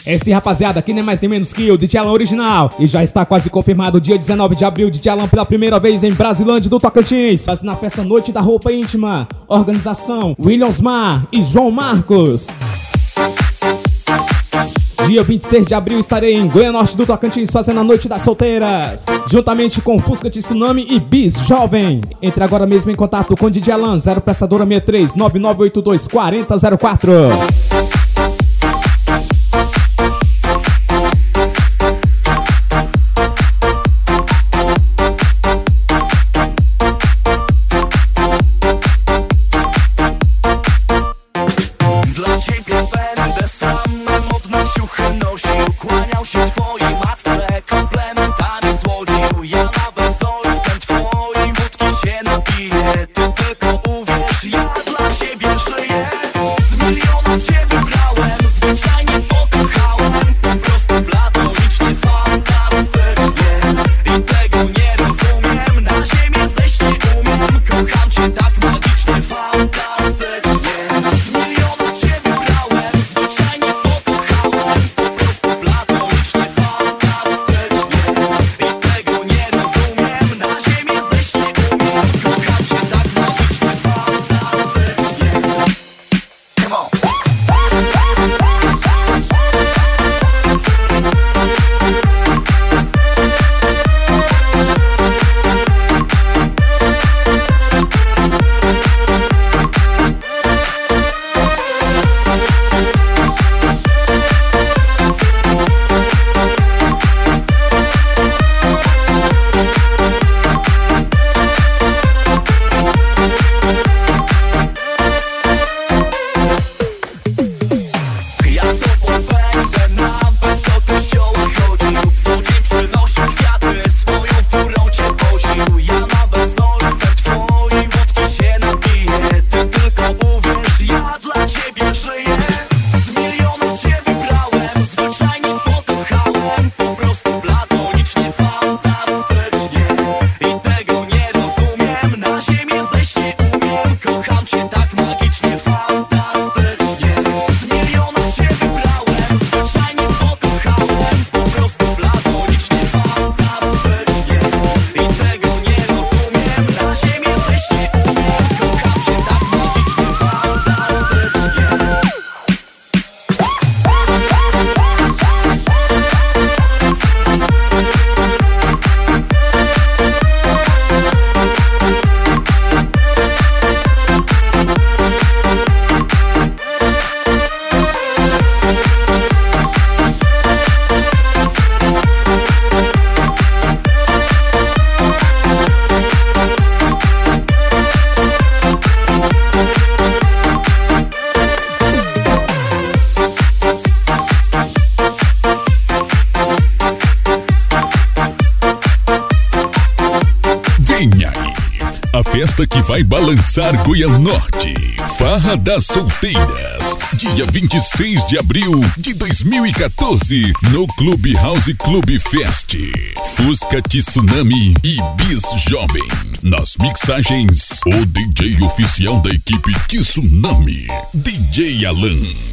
Esse rapaziada aqui nem mais nem menos que o DJ Alan original. E já está quase confirmado o dia 19 de abril, DJ Alan pela primeira vez em Brasilândia do Tocantins. Fazendo a festa Noite da Roupa Íntima. Organização Williamsmar e João Marcos. Dia 26 de abril estarei em Goiânia Norte do Tocantins fazendo a Noite das Solteiras, juntamente com Fusca Tsunami e Bis Jovem. Entre agora mesmo em contato com DJ Alan, 0 prestadora 63 9982 4004. Festa que vai balançar Goiânia Norte. Farra das Solteiras, dia 26 de abril de 2014, no Clube House Club Fest. Fusca Tsunami e Bis Jovem. Nas mixagens, o DJ oficial da equipe Tsunami, DJ Alan.